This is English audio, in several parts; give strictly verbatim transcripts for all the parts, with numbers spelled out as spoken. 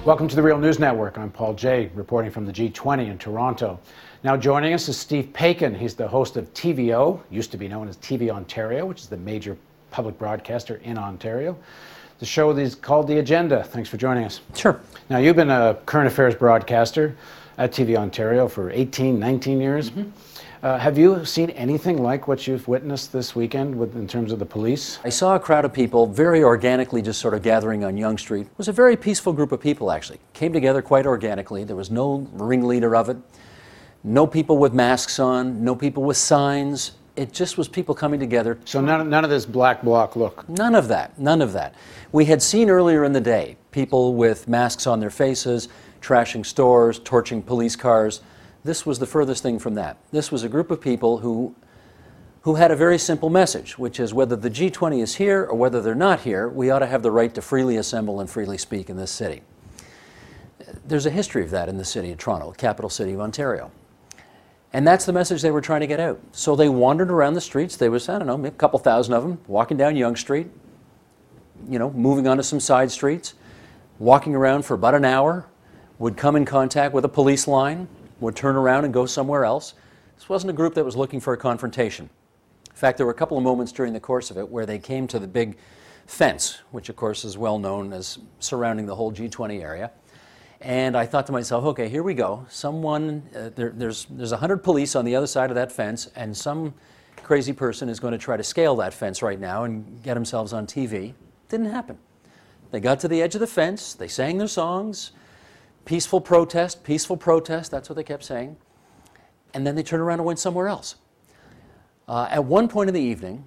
Welcome to the Real News Network. I'm Paul Jay, reporting from the G twenty in Toronto. Now joining us is Steve Paikin. He's the host of T V O, used to be known as T V Ontario, which is the major public broadcaster in Ontario. The show is called The Agenda. Thanks for joining us. Sure. Now, you've been a current affairs broadcaster at T V Ontario for eighteen, nineteen years. Mm-hmm. Uh, have you seen anything like what you've witnessed this weekend with, in terms of the police? I saw a crowd of people very organically just sort of gathering on Yonge Street. It was a very peaceful group of people, actually. Came together quite organically. There was no ringleader of it. No people with masks on. No people with signs. It just was people coming together. So none, none of this black bloc look? None of that. None of that. We had seen earlier in the day people with masks on their faces, trashing stores, torching police cars. This was the furthest thing from that. This was a group of people who, who had a very simple message, which is whether the G twenty is here or whether they're not here, we ought to have the right to freely assemble and freely speak in this city. There's a history of that in the city of Toronto, capital city of Ontario. And that's the message they were trying to get out. So they wandered around the streets. There was, I don't know, a couple thousand of them walking down Yonge Street, you know, moving onto some side streets, walking around for about an hour, would come in contact with a police line, would turn around and go somewhere else. This wasn't a group that was looking for a confrontation. In fact, there were a couple of moments during the course of it where they came to the big fence, which of course is well known as surrounding the whole G twenty area. And I thought to myself, okay, here we go. Someone, uh, there, there's there's a hundred police on the other side of that fence, and some crazy person is going to try to scale that fence right now and get themselves on T V. Didn't happen. They got to the edge of the fence, they sang their songs, peaceful protest, peaceful protest, that's what they kept saying. And then they turned around and went somewhere else. Uh, at one point in the evening,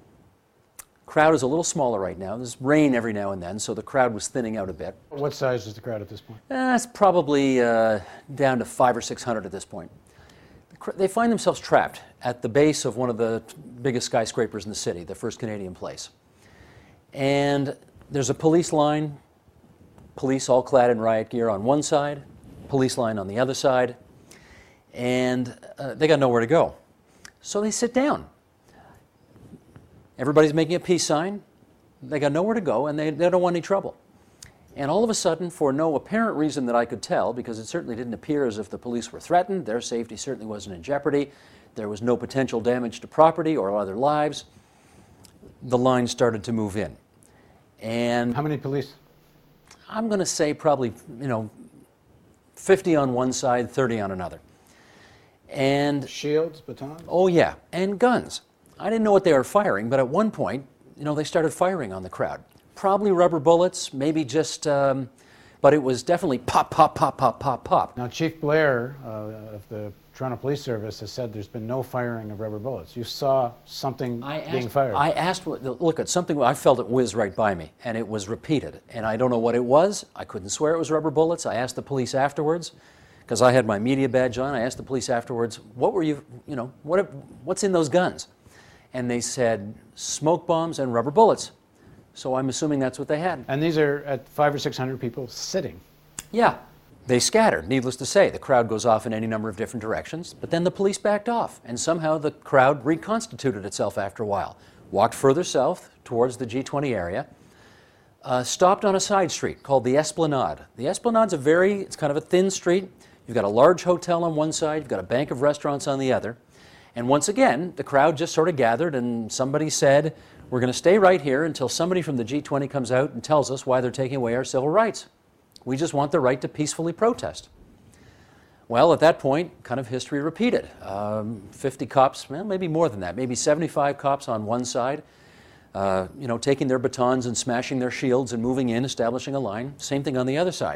crowd is a little smaller right now. There's rain every now and then, so the crowd was thinning out a bit. What size is the crowd at this point? Uh, it's probably uh, down to five or six hundred at this point. They find themselves trapped at the base of one of the biggest skyscrapers in the city, the First Canadian Place. And there's a police line, police all clad in riot gear on one side, police line on the other side, and uh, they got nowhere to go. So they sit down. Everybody's making a peace sign. They got nowhere to go, and they, they don't want any trouble. And all of a sudden, for no apparent reason that I could tell, because it certainly didn't appear as if the police were threatened, their safety certainly wasn't in jeopardy, there was no potential damage to property or other lives, the line started to move in. And how many police? I'm going to say probably, you know, fifty on one side, thirty on another. And shields, batons? Oh yeah, and guns. I didn't know what they were firing, but at one point, you know, they started firing on the crowd. Probably rubber bullets, maybe just, um, but it was definitely pop, pop, pop, pop, pop, pop. Now, Chief Blair uh, of the Toronto Police Service has said there's been no firing of rubber bullets. You saw something I asked, being fired. I asked, look, at something, I felt it whizzed right by me, and it was repeated. And I don't know what it was. I couldn't swear it was rubber bullets. I asked the police afterwards, because I had my media badge on. I asked the police afterwards, what were you, you know, what, what's in those guns? And they said smoke bombs and rubber bullets. So I'm assuming that's what they had. And these are at five or six hundred people sitting. Yeah. They scattered, needless to say. The crowd goes off in any number of different directions, but then the police backed off, and somehow the crowd reconstituted itself after a while, walked further south towards the G twenty area, uh, stopped on a side street called the Esplanade. The Esplanade's a very, it's kind of a thin street. You've got a large hotel on one side, you've got a bank of restaurants on the other, and once again, the crowd just sort of gathered, and somebody said, we're going to stay right here until somebody from the G twenty comes out and tells us why they're taking away our civil rights. We just want the right to peacefully protest. Well, at that point, kind of history repeated. Um, fifty cops, well, maybe more than that, maybe seventy-five cops on one side, uh, you know, taking their batons and smashing their shields and moving in, establishing a line. Same thing on the other side.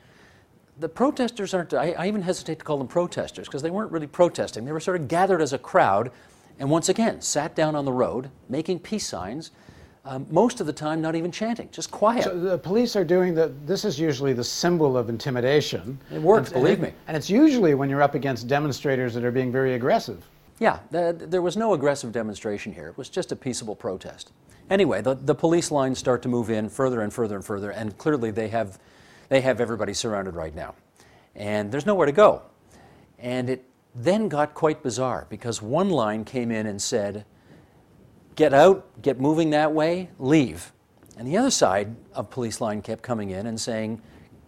The protesters aren't, I, I even hesitate to call them protesters, because they weren't really protesting. They were sort of gathered as a crowd, and once again, sat down on the road, making peace signs, Um, most of the time not even chanting, just quiet. So the police are doing the, this is usually the symbol of intimidation. It works, and, believe and, me. And it's usually when you're up against demonstrators that are being very aggressive. Yeah, the, there was no aggressive demonstration here. It was just a peaceable protest. Anyway, the, the police lines start to move in further and further and further, and clearly they have, they have everybody surrounded right now. And there's nowhere to go. And it then got quite bizarre, because one line came in and said, get out, get moving that way, leave. And the other side of police line kept coming in and saying,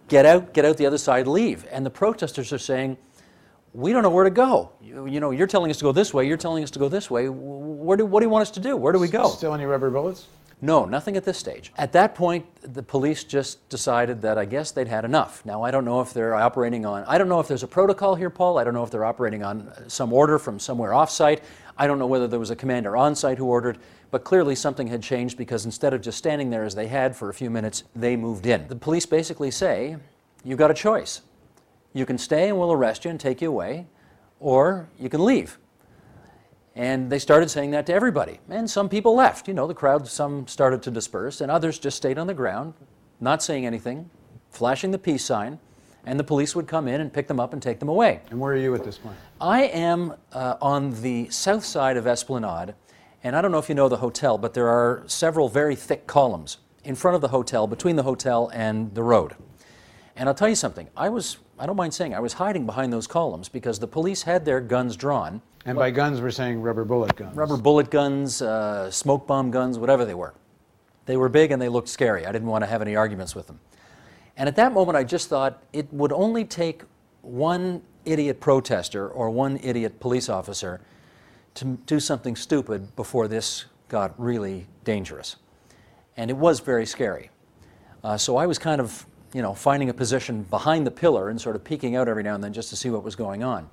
get out, get out the other side, leave. And the protesters are saying, we don't know where to go. You, you know, you're telling us to go this way, you're telling us to go this way. Where do, what do you want us to do? Where do we go? Still any rubber bullets? No, nothing at this stage. At that point, the police just decided that I guess they'd had enough. Now, I don't know if they're operating on, I don't know if there's a protocol here, Paul. I don't know if they're operating on some order from somewhere off-site. I don't know whether there was a commander on-site who ordered, but clearly something had changed because instead of just standing there as they had for a few minutes, they moved in. The police basically say, you've got a choice. You can stay and we'll arrest you and take you away, or you can leave. And they started saying that to everybody. And some people left. You know, the crowd, some started to disperse, and others just stayed on the ground, not saying anything, flashing the peace sign, and the police would come in and pick them up and take them away. And where are you at this point? I am uh, on the south side of Esplanade, and I don't know if you know the hotel, but there are several very thick columns in front of the hotel, between the hotel and the road. And I'll tell you something, I was, I don't mind saying, I was hiding behind those columns because the police had their guns drawn. And by guns, we're saying rubber bullet guns. Rubber bullet guns, uh, smoke bomb guns, whatever they were. They were big and they looked scary. I didn't want to have any arguments with them. And at that moment, I just thought it would only take one idiot protester or one idiot police officer to do something stupid before this got really dangerous. And it was very scary. Uh, so I was kind of, you know, finding a position behind the pillar and sort of peeking out every now and then just to see what was going on.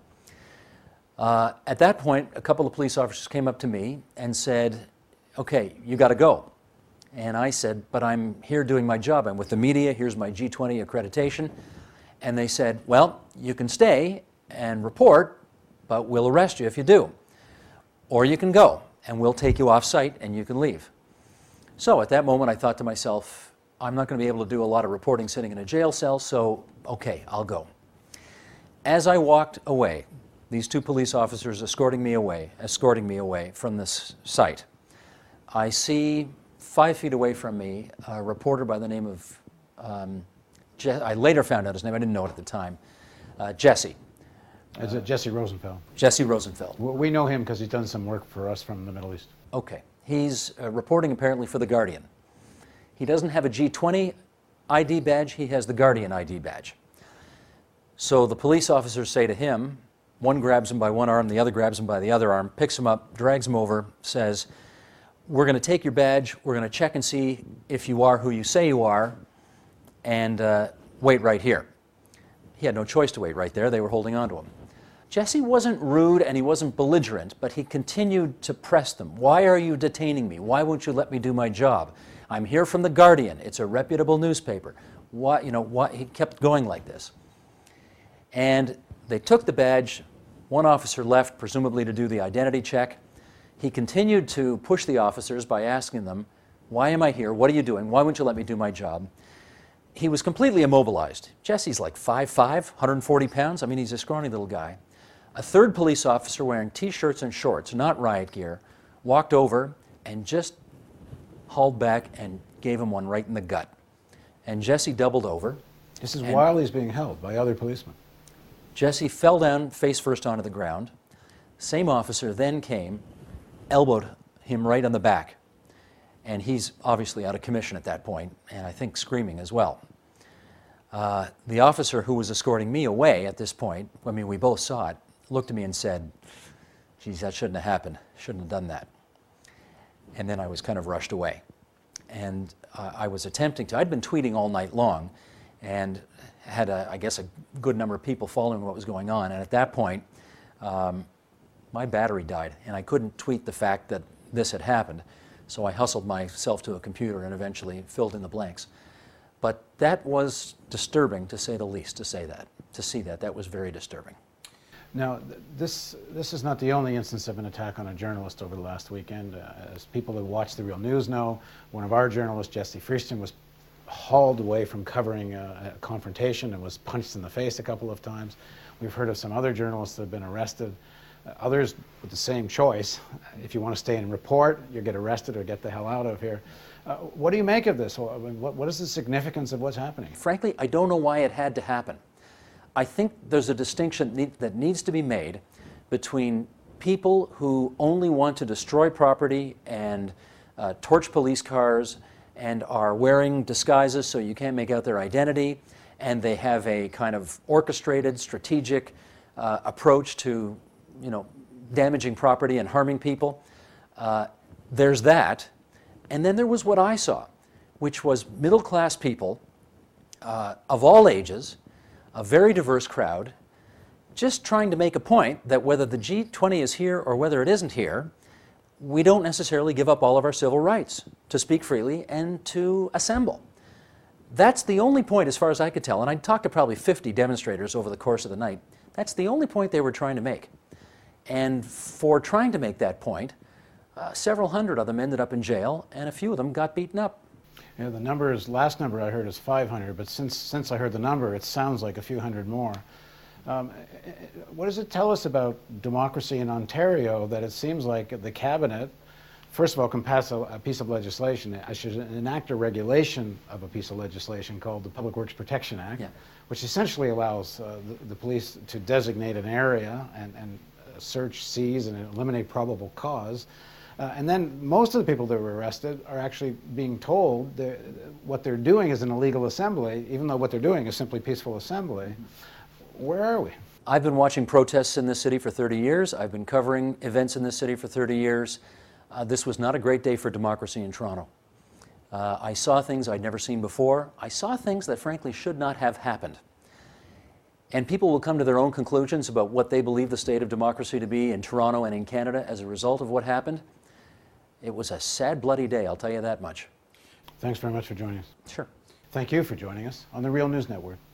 Uh, at that point, a couple of police officers came up to me and said, okay, you got to go. And I said, but I'm here doing my job. I'm with the media. Here's my G twenty accreditation. And they said, well, you can stay and report, but we'll arrest you if you do. Or you can go, and we'll take you off site, and you can leave. So at that moment, I thought to myself, I'm not going to be able to do a lot of reporting sitting in a jail cell, so okay, I'll go. As I walked away, these two police officers escorting me away, escorting me away from this site, I see five feet away from me a reporter by the name of, um, Je- I later found out his name, I didn't know it at the time, uh, Jesse. Is it Jesse Rosenfeld? Jesse Rosenfeld. Well, we know him because he's done some work for us from the Middle East. Okay. He's uh, reporting apparently for The Guardian. He doesn't have a G twenty I D badge, he has the Guardian I D badge. So the police officers say to him, one grabs him by one arm, the other grabs him by the other arm, picks him up, drags him over, says, we're going to take your badge, we're going to check and see if you are who you say you are, and uh, wait right here. He had no choice to wait right there, they were holding on to him. Jesse wasn't rude and he wasn't belligerent, but he continued to press them. Why are you detaining me? Why won't you let me do my job? I'm here from The Guardian. It's a reputable newspaper. Why, you know, why? He kept going like this. And they took the badge. One officer left, presumably to do the identity check. He continued to push the officers by asking them, why am I here? What are you doing? Why won't you let me do my job? He was completely immobilized. Jesse's like five foot five, one hundred forty pounds. I mean, he's a scrawny little guy. A third police officer wearing T-shirts and shorts, not riot gear, walked over and just hauled back and gave him one right in the gut. And Jesse doubled over. This is while he's being held by other policemen. Jesse fell down face first onto the ground. Same officer then came, elbowed him right on the back. And he's obviously out of commission at that point, and I think screaming as well. Uh, the officer who was escorting me away at this point, I mean, we both saw it, looked at me and said, geez, that shouldn't have happened. Shouldn't have done that. And then I was kind of rushed away. And uh, I was attempting to, I'd been tweeting all night long and had, a, I guess, a good number of people following what was going on. And at that point, um, my battery died, and I couldn't tweet the fact that this had happened. So I hustled myself to a computer and eventually filled in the blanks. But that was disturbing, to say the least, to say that, to see that. That was very disturbing. Now, th- this this is not the only instance of an attack on a journalist over the last weekend. Uh, as people who watch The Real News know, one of our journalists, Jesse Freeston, was hauled away from covering a, a confrontation and was punched in the face a couple of times. We've heard of some other journalists that have been arrested. Uh, others with the same choice. If you want to stay and report, you get arrested or get the hell out of here. Uh, what do you make of this? What, what is the significance of what's happening? Frankly, I don't know why it had to happen. I think there's a distinction need, that needs to be made between people who only want to destroy property and uh, torch police cars and are wearing disguises so you can't make out their identity and they have a kind of orchestrated, strategic uh, approach to, you know, damaging property and harming people. Uh, there's that. And then there was what I saw, which was middle-class people uh, of all ages, a very diverse crowd, just trying to make a point that whether the G twenty is here or whether it isn't here, we don't necessarily give up all of our civil rights to speak freely and to assemble. That's the only point, as far as I could tell, and I talked to probably fifty demonstrators over the course of the night. That's the only point they were trying to make. And for trying to make that point, uh, several hundred of them ended up in jail, and a few of them got beaten up. Yeah, the number is, last number I heard is five hundred, but since, since I heard the number, it sounds like a few hundred more. Um, what does it tell us about democracy in Ontario that it seems like the cabinet, first of all, can pass a, a piece of legislation, I should enact a regulation of a piece of legislation called the Public Works Protection Act, yeah. which essentially allows uh, the, the police to designate an area and, and search, seize, and eliminate probable cause. Uh, and then most of the people that were arrested are actually being told that what they're doing is an illegal assembly, even though what they're doing is simply peaceful assembly. Where are we? I've been watching protests in this city for thirty years. I've been covering events in this city for thirty years. Uh, this was not a great day for democracy in Toronto. Uh, I saw things I'd never seen before. I saw things that frankly should not have happened. And people will come to their own conclusions about what they believe the state of democracy to be in Toronto and in Canada as a result of what happened. It was a sad, bloody day, I'll tell you that much. Thanks very much for joining us. Sure. Thank you for joining us on the Real News Network.